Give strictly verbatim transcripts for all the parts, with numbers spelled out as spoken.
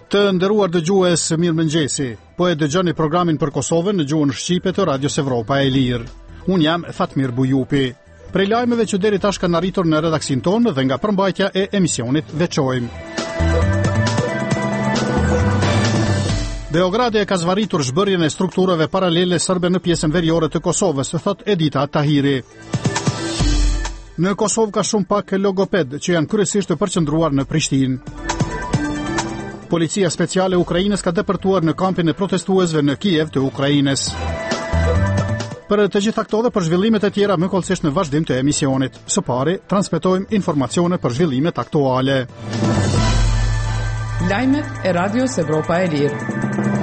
Të nderuar dëgjues, mirëmëngjesi. Po e dëgjoni programin për Kosovën në gjuhën shqipe të Radios Evropa e Lirë. Unë jam Fatmir Bujupi. Prej lajmeve që deri tash kanë arritur në redaksin tonë dhe nga përmbajtja e emisionit veçojmë. Beogradi e ka zvaritur zhbërjen e strukturave paralele serbe në pjesën veriore të Kosovës, thot Edita Tahiri. Në Kosovë ka shumë pak logoped që janë kryesisht të përqendruar në Prishtinë. Policia speciale e Ukrainës ka depërtuar në kampin e protestuesve në Kiev të Ukrainës. Për të gjitha këto dhe për zhvillimet e tjera më kollësisht në vazhdim të emisionit. Së pari, transmetojmë informacione për zhvillimet aktuale. Lajmet e Radios Evropa e Lirë.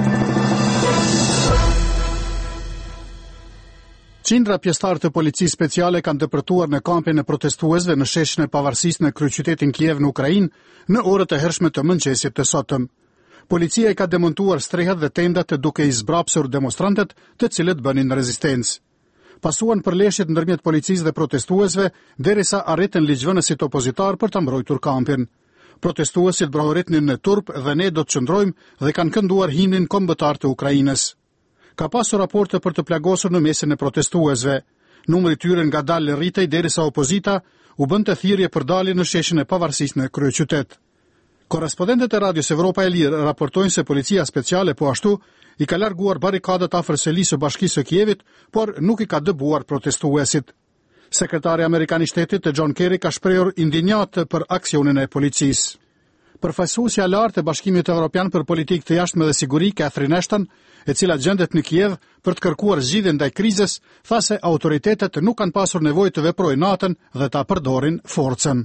Qindra pjesëtar të policisë speciale kanë depërtuar në kampin e protestuesve në sheshin e pavarësisë në kryeqytetin Kiev në Ukrainë në orët e hershme të mëngjesit të sotëm. Policia i ka demontuar strehat dhe tendat duke i zbrapsur demonstrantët, të cilët bënin rezistencë. Pasuan përleshjet ndërmjet policisë dhe protestuesve derisa arritën ligjvënësit opozitar për ta mbrojtur kampin. Protestuesit brohoritnin në turp dhe ne do të qëndrojmë dhe kanë kënduar himnin kombëtar të Ukrainës. Ka pasur raporte për të plagosur në mesin e protestuesve. Numri i tyre ngadalë rritej derisa opozita u bënte thirrje për dalje në sheshin e pavarësisë në kryeqytet. Korrespondentët e Radios Evropa e Lirë raportojnë se policia speciale po ashtu i ka larguar barikadat afër selisë së Bashkisë së Kievit, por nuk i ka dëbuar protestuesit. Sekretari amerikan i shtetit John Kerry ka shprehur indinjat për aksionin e policisë. Përfaqësuesja e lartë e Bashkimit Evropian për Politikë të Jashtme dhe Siguri, Catherine Ashton, e cila gjendet në Kiev për të kërkuar zgjidhje ndaj krizës, tha se autoritetet nuk kanë pasur nevojë të veprojnë natën dhe ta përdorin forcën.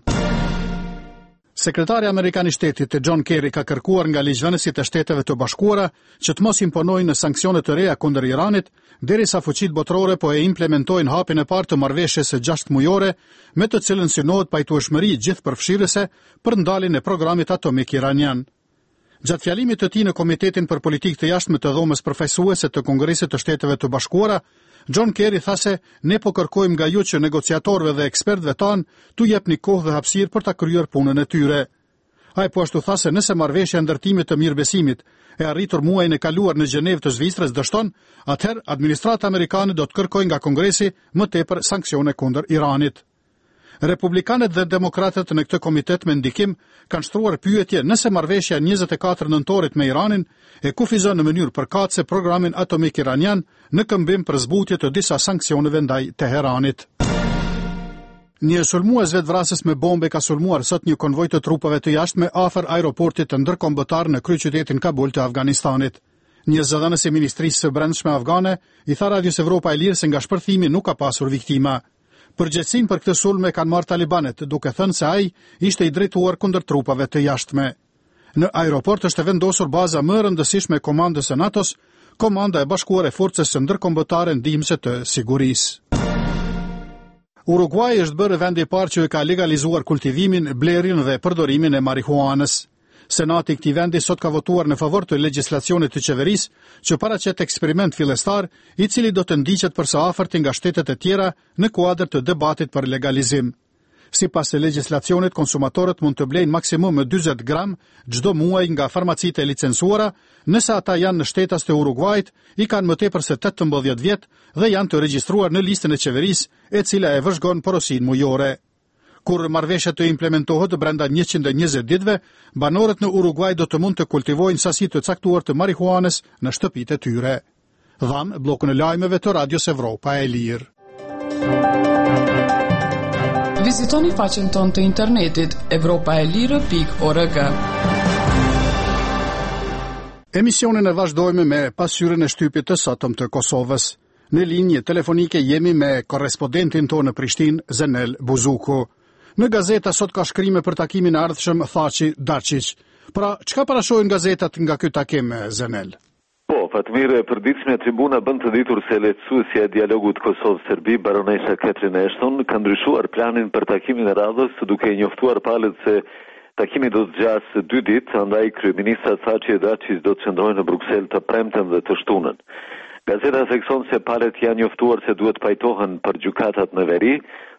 Sekretari amerikan i shtetit John Kerry ka kërkuar nga ligjvënësit e Shteteve të Bashkuara që të mos imponojnë sanksione të reja kundër Iranit, derisa fuqitë botërore po e implementojnë hapjen e parë të marrëveshjes së gjashtë mujore, me të cilën synohet pajtueshmëri gjithëpërfshirëse për ndaljen e programit atomik iranian. Gjatë fjalimit të tij në Komitetin për Politikë të Jashtme të Dhomës Përfaqësuese të Kongresit të Shteteve të Bashkuara, John Kerry tha se ne po kërkojmë nga ju që negociatorëve dhe ekspertëve tanë t'u jepni kohë dhe hapësirë për ta kryer punën e tyre. Ai po ashtu tha se nëse marrëveshja e ndërtimit të mirëbesimit e arritur muajin e kaluar në Gjenevë të Zvicrës dështon, atëherë administrata amerikane do të kërkojë nga Kongresi më tepër sanksione kundër Iranit. Republikanët dhe demokratët në këtë komitet me ndikim kanë shtruar pyetje nëse marrëveshja njëzet e katër nëntorit me Iranin e kufizon në mënyrë përkatëse programin atomik iranian në këmbim për zbutje të disa sanksioneve ndaj Teheranit. Një sulmues vetvrasës me bombe ka sulmuar sot një konvoj të trupave të jashtme afër aeroportit të ndërkombëtar në kryeqytetin Kabul të Afganistanit. Një zëdhënës e Ministrisë së Brendshme afgane i tha Radios Evropa e Lirë se nga shpërthimi nuk ka pasur viktima. Përgjegjësinë për këtë sulme kanë marrë talibanet, duke thënë se ai ishte i drejtuar kundër trupave të jashtme. Në aeroport është vendosur baza më e rëndësishme e komandës së NATO-s, Komanda e Bashkuar e Forcës së Ndërkombëtare Ndihmëse të Sigurisë. Uruguay është bërë vendi i parë që ka legalizuar kultivimin, blerjen dhe përdorimin e marihuanës. Senati i këtij vendi sot ka votuar në favor të legjislacionit të qeverisë që paraqet eksperiment fillestar, i cili do të ndiqet për së afërti nga shtetet e tjera në kuadër të debatit për legalizim. Sipas legjislacionit, konsumatorët mund të blejnë maksimum dyzet gram çdo muaj nga farmacitë e licencuara, nëse ata janë në shtetas të Uruguayt, i kanë më tepër se tetëmbëdhjetë vjet dhe janë të regjistruar në listën e qeverisë, e cila e vëzhgon porosinë mujore. Kur marrëveshja të implementohet brenda njëqind e njëzet ditëve, banorët në Uruguay do të mund të kultivojnë sasi të caktuar të marihuanës në shtëpitë e tyre. Dham bllokun e lajmeve të Radios Evropa e Lirë. Vizitoni faqen tonë të internetit evropaelire pikë org. Emisionin e vazhdojmë me pasqyrën e shtypit të sotëm të Kosovës. Në linjë telefonike jemi me korrespondentin tonë në Prishtinë, Zenel Buzuku. Në gazeta sot ka shkrime për takimin e ardhshëm Thaçi Dačić. Pra, çka parashojnë gazetat nga ky takim, Zenel? Po, Fatmir, e përditshmja tribuna bën të ditur se lehtësuesja e dialogut Kosovë-Serbi, baronesa Catherine Ashton, ka ndryshuar planin për takimin e radhës, duke i njoftuar palët se takimi do të gjasë dy ditë, andaj kryeministra Thaçi Dačić do të qëndrojnë në Bruksel të premten dhe të shtunën. Gazeta thekson se palët janë njoftuar se duhet pajtohen për gjykatat në veri,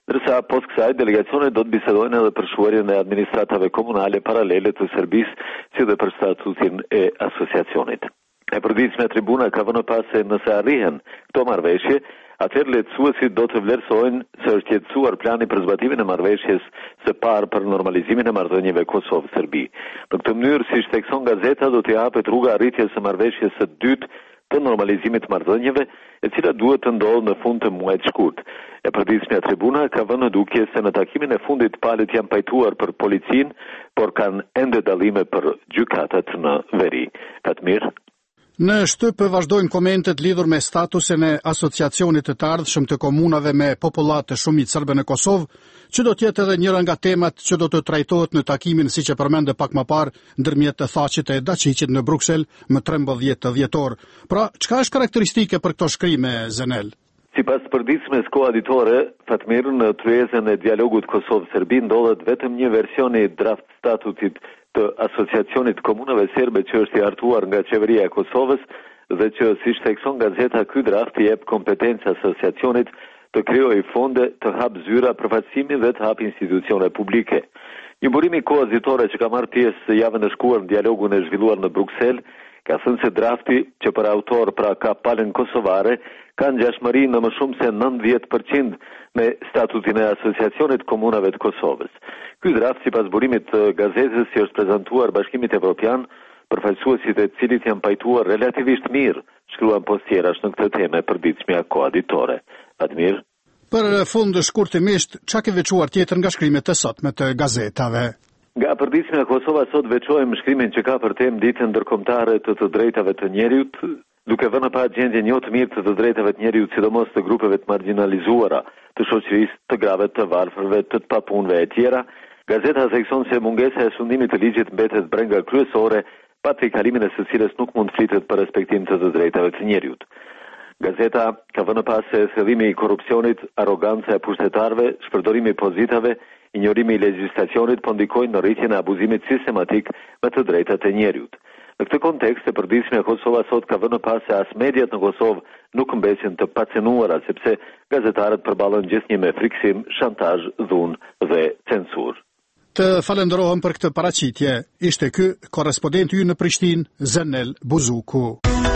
Ndërsa pas kësaj delegacionet do të bisedojnë edhe për shuarjen e administratave komunale paralele të Serbisë, si dhe për statutin e asociacionit. E përditshmja tribuna ka vënë pas se nëse arrihen këto marrëveshje, atëherë lehtësuesit do të vlerësojnë se është jetësuar plani për zbatimin e marrëveshjes së parë për normalizimin e marrëdhënieve Kosovë-Serbi. Në këtë mënyrë, siç thekson gazeta, do të japet rruga arritjes së marrëveshjes së dytë të normalizimit të marrëdhënieve, e cila duhet të ndodhë në fund të muajit shkurt. E përditshmja tribuna ka vënë në dukje se në takimin e fundit palët janë pajtuar për policinë, por kanë ende dallime për gjykatat në veri. Fatmir. Në shtyp vazhdojnë komentet lidhur me statusin e asociacionit të të ardhshëm të komunave me popullat të shumit serbe në Kosovë, që do tjetë edhe njëra nga temat që do të trajtohet në takimin si që përmende pak më parë ndërmjet të thaqit e Dačićit në Bruksel më trembëdhjetë dhjetor. Pra, çka është karakteristike për këto shkrime, Zenel? Si pas përditshmes koaditore, Fatmir, në tryezën e dialogut Kosovë-Serbi ndodhet vetëm një versioni draft statutit të asociacionit komunave serbe që është i hartuar nga qeveria e Kosovës dhe që, siç thekson gazeta, ky draft i jep kompetencë asociacionit të krijojë fonde, të hap zyra përfaqësimi dhe të hap institucione publike. Një burim i koaditore që ka marrë pjesë javën e shkuar në dialogun e zhvilluar në Bruksel ka thënë se drafti, që për autor pra ka palën kosovare, ka ngjashmëri në më shumë se nëntëdhjetë përqind me statutin e asociacionit komunave të Kosovës. Ky draft, sipas burimit të gazetës, si është prezantuar Bashkimit Evropian, përfaqësuesit e cilit janë pajtuar relativisht mirë, shkruan postjerash në këtë temë përditshmja koaditore. Fatmir. Për fund shkurtimisht, çka ke veçuar tjetër nga shkrimet e sotme të gazetave? Nga përditshmja Kosova sot veçojmë shkrimin që ka për temë ditën ndërkombëtare të të drejtave të njerëzit, duke vënë pa gjendjen jo të mirë të të drejtave të njerëzit, sidomos të grupeve të marginalizuara, të shoqërisë, të grave, të varfërve, të të papunëve e tjera. Gazeta thekson se mungesa e sundimit të ligjit mbetet brenga kryesore, pa trikalimin e së cilës nuk mund flitet për respektim të të drejtave të njerëzit. Gazeta ka vënë pas se thellimi i korrupsionit, arroganca e pushtetarëve, shpërdorimi i pozitave, injorimi i legjislacionit po ndikojnë në rritjen e abuzimit sistematik me të drejtat e njerëzit. Në këtë kontekst, e përditshmja Kosova sot ka vënë pas se as mediat në Kosovë nuk mbesin të pacenuara, sepse gazetarët përballen gjithnjë me friksim, shantazh, dhunë dhe censur. Të falenderohem për këtë paraqitje. Ishte ky korrespondenti ynë në Prishtinë, Zenel Buzuku.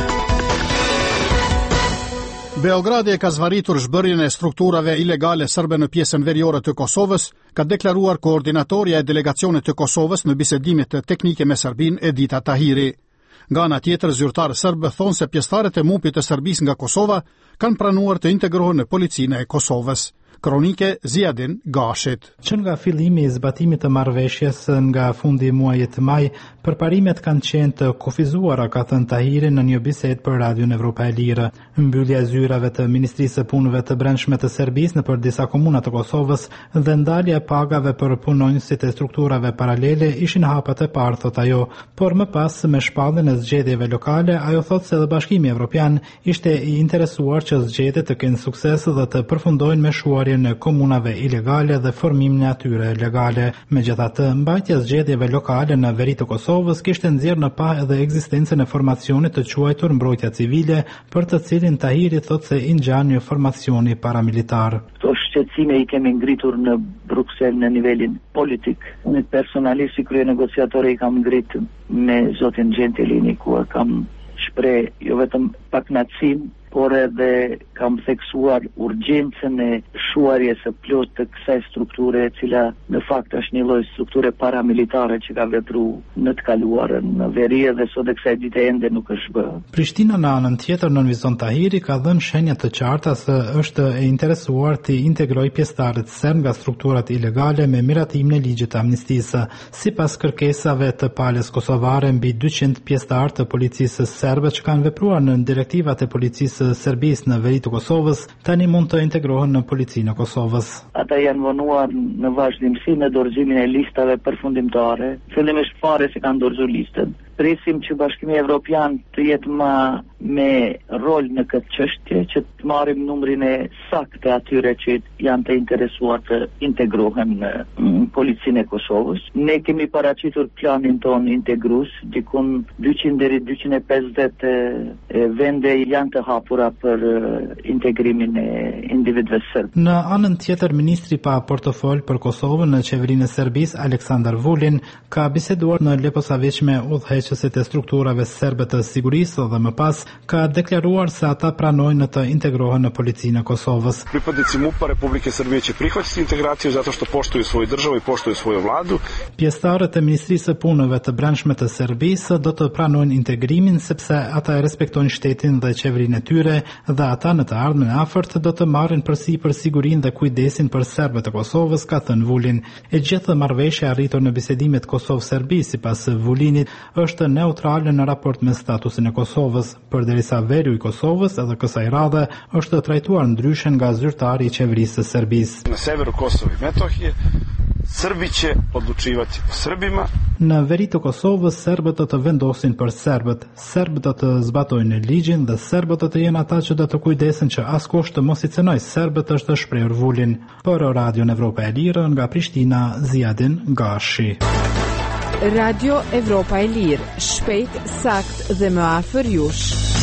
Beogradi e ka zvaritur zhbërjen e strukturave ilegale serbe në pjesën veriore të Kosovës, ka deklaruar koordinatorja e delegacionit të Kosovës në bisedimit teknike me Serbinë Edita Tahiri. Nga ana tjetër, zyrtarë serbë thonë se pjesëtarët e mupit të Serbisë nga Kosova kanë pranuar të integrohen në policinë e Kosovës. Kronike Ziadin Gashit. Që nga fillimi i zbatimit të marrëveshjes nga fundi i muajit maj, përparimet kanë qenë të kufizuara, ka thënë Tahiri në një bisedë për Radion Evropa e Lirë. Mbyllja e zyrave të Ministrisë së Punëve të Brendshme të Serbisë nëpër disa komuna të Kosovës dhe ndalja e pagave për punonjësit e strukturave paralele ishin hapat e parë, thot ajo, por më pas me shpalljen e zgjedhjeve lokale, ajo thot se dhe Bashkimi Evropian ishte i interesuar që zgjedhjet të kenë sukses dhe të përfundojnë me shuar në komunave ilegale dhe formimin e atyre legale. Megjithatë, mbajtja e zgjedhjeve lokale në veri të Kosovës kishte nxjerrë në pa edhe ekzistencën e formacionit të quajtur mbrojtja civile, për të cilin Tahiri thot se i ngjan një formacioni paramilitar. Këto shqetësime i kemi ngritur në Bruksel në nivelin politik. Unë personalisht si krye negociatore i kam ngritur me zotin Gentilini, ku kam shpreh jo vetëm paknaqësim, por edhe kam theksuar urgjencën e shuarjes së plot të kësaj strukture, e cila në fakt është një lloj strukture paramilitare që ka vepruar në të kaluarën në veri dhe sot e kësaj dite ende nuk është bërë. Prishtina në anën tjetër nënvizon Tahiri ka dhënë shenja të qarta se është e interesuar të integrojë pjesëtarët serb nga strukturat ilegale me miratimin e ligjit të amnistisë. Sipas kërkesave të palës kosovare, mbi dyqind pjesëtar të policisë serbe që kanë vepruar në direktivat e policisë së Serbisë në veri të Kosovës tani mund të integrohen në policinë e Kosovës. Ata janë vonuar në vazhdimsi në dorëzimin e listave përfundimtare. Fillimisht fare se kanë dorëzuar listën. presim që Bashkimi Evropian të jetë më me rol në këtë çështje, që të marrim numrin e saktë të atyre që janë të interesuar të integrohen në policinë e Kosovës. Ne kemi paraqitur planin ton integrues, dikun dyqind deri dyqind e pesëdhjetë vende janë të hapura për integrimin e individëve serb. Në anën tjetër, ministri pa portofol për Kosovën në qeverinë e Serbisë, Aleksandar Vulin, ka biseduar në Leposavić me udhëheqësit e strukturave serbe të sigurisë dhe më pas ka deklaruar se ata pranojnë të integrohen në policinë e Kosovës. Pripadnici MUP-a Republike Srbije će prihvatiti integraciju zato što poštuju svoju državu i poštuju svoju vladu. Pjesëtarët e Ministrisë së Punëve të Brendshme të Serbisë do të pranojnë integrimin sepse ata e respektojnë shtetin dhe qeverinë e tyre dhe ata në të ardhmen e afërt do të marrin përsipër sigurinë dhe kujdesin për serbët e Kosovës, ka thënë Vulin. E gjithë marrëveshja arritur në bisedimet Kosovë-Serbi sipas Vulinit është neutrale në raport me statusin e Kosovës, përderisa veri i Kosovës edhe kësaj radhe është trajtuar ndryshe nga zyrtari i qeverisë së Serbisë. Na severu Kosova i Metohije Srbi će odlučivati o Srbima. Në veri të Kosovës, serbët do të vendosin për serbët, serbët do të zbatojnë ligjin dhe serbët do të jenë ata që do të kujdesen që askush të mos i cënojë serbët, është shprehur Vulin. Për Radion Evropa e Lirë, nga Prishtina, Ziadin Gashi. Radio Evropa e Lirë, shpejt, sakt dhe më afër jush.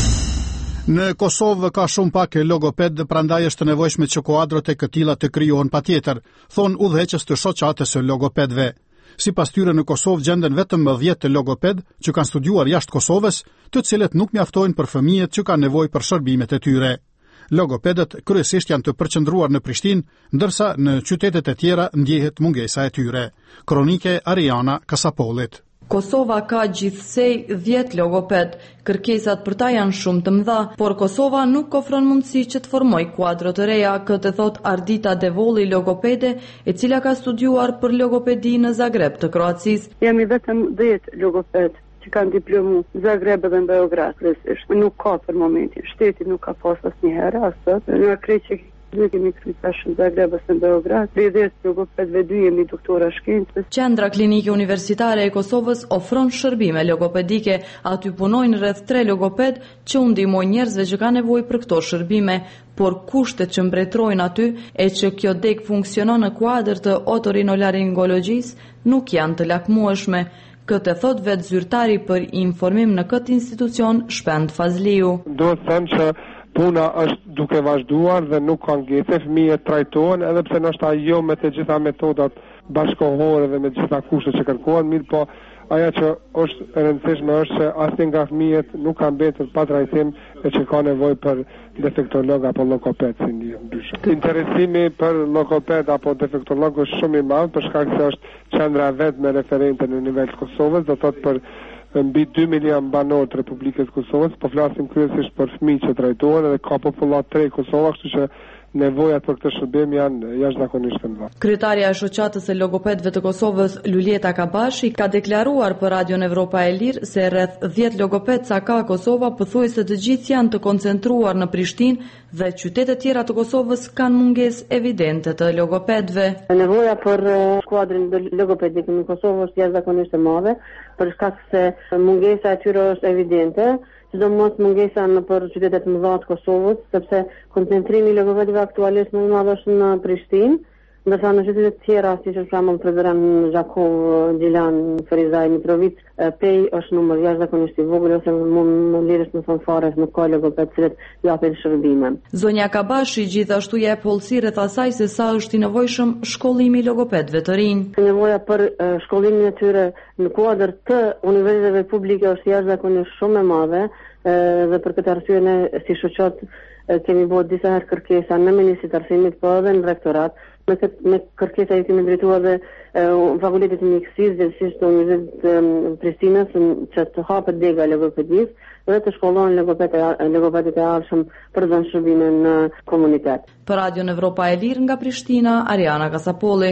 Në Kosovë ka shumë pak logoped, prandaj është nevojshme që kuadrët e këtilla të krijohen patjetër, thon udhëheqës të shoqatës së logopedëve. Sipas tyre në Kosovë gjenden vetëm dhjetë logoped që kanë studiuar jashtë Kosovës, të cilët nuk mjaftojnë për fëmijët që kanë nevojë për shërbimet e tyre. Logopedët kryesisht janë të përqendruar në Prishtinë, ndërsa në qytetet e tjera ndjehet mungesa e tyre. Kronike Ariana Kasapolit. Kosova ka gjithsej dhjetë logoped, kërkesat për ta janë shumë të mëdha, por Kosova nuk ofron mundësi që të formoj kuadro të reja, këtë thot Ardita Devoli, logopede, e cila ka studiuar për logopedi në Zagreb të Kroacisë. Jam i vetëm dhjetë logoped që kanë diplomu në Zagreb dhe në Beograd, kryesisht. Nuk ka për momentin, shteti nuk ka pas asnjëherë asot. Nga krejt që ne kemi kryer tash në Zagreb ose në Beograd, dhjetë logopedëve dy jemi doktora shkencës. Qendra Klinike Universitare e Kosovës ofron shërbime logopedike, aty punojnë rreth tre logoped që u ndihmojnë njerëzve që kanë nevojë për këto shërbime, por kushtet që mbretërojnë aty e që kjo deg funksionon në kuadër të otorinolaringologjisë nuk janë të lakmueshme. Këtë thot vetë zyrtari për informim në këtë institucion, Shpend Fazliu. Do të them që puna është duke vazhduar dhe nuk ka ngecë, fëmijët trajtohen edhe pse ndoshta jo me të gjitha metodat bashkëkohore dhe me të gjitha kushtet që kërkohen, mirë po ajo që është e rëndësishme është që asnjë nga fëmijët nuk ka mbetur pa trajtim e që ka nevojë për defektolog apo logoped, si ndryshe. Interesimi për logoped apo defektolog është shumë i madh për shkak se është qendra vetme referente në nivel të Kosovës, do thotë për mbi dy milion banor të Republikës Kosovës, po flasim kryesisht për fëmijë që trajtohen dhe ka popullat tre Kosova, kështu që nevojat për këtë shërbim janë jashtëzakonisht të mëdha. Kryetaria e shoqatës së logopedëve të Kosovës, Luljeta Kabashi, ka deklaruar për Radion Evropa e Lirë se rreth dhjetë logoped sa ka Kosova, pothuajse të gjithë janë të koncentruar në Prishtinë dhe qytetet tjera të Kosovës kanë mungesë evidente të logopedëve. Nevoja për skuadrin logopedik në Kosovë është jashtëzakonisht e madhe, për shkak se mungesa e tyre është evidente, sidomos mungesa në për qytetet më dha të Kosovës, sepse koncentrimi i logopedëve aktualisht më i madh është në Prishtinë, ndërsa në qytetet tjera, siç është për shembull Prizren, Zhakov, Gjilan, Ferizaj, Mitrovic, pej është numër jashtëzakonisht i vogël ose më lirës në thon fare nuk ka logoped që japin shërbime. Zonja Kabashi gjithashtu jep hollësi rreth asaj se sa është i nevojshëm shkollimi i logopedëve të rinj. Nevoja për shkollimin e tyre në kuadër të universiteteve publike është jashtëzakonisht shumë e madhe dhe për këtë arsye ne si shoqat kemi bërë disa herë kërkesa në Ministrinë e Arsimit, po edhe në rektorat. Me, me kërkesa i kemi drejtuar dhe uh, fakultetit të mjekësisë dhe si të Universitetit Pristinës që të hapet dega logopedisë dhe të shkollohen logopedët e arshëm për dhënë shërbime në komunitet. Për Radion Evropa e Lirë nga Prishtina, Ariana Kasapolli.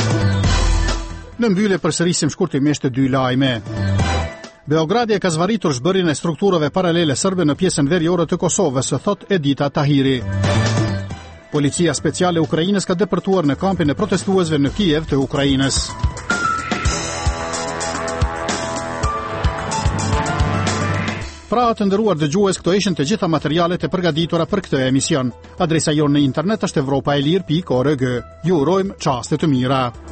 Në mbyllje përsërisim shkurtimisht të dy lajme. Beogradi e ka zvaritur zbërjen e strukturave paralele serbe në pjesën veriore të Kosovës, thot Edita Tahiri. Policia speciale e Ukrainës ka depërtuar në kampin e protestuesve në Kiev të Ukrainës. Pra të nderuar dëgjues, këto ishin të gjitha materialet e përgatitura për këtë emision. Adresa jonë në internet është evropaelir pikë org. Ju urojmë çaste të mira.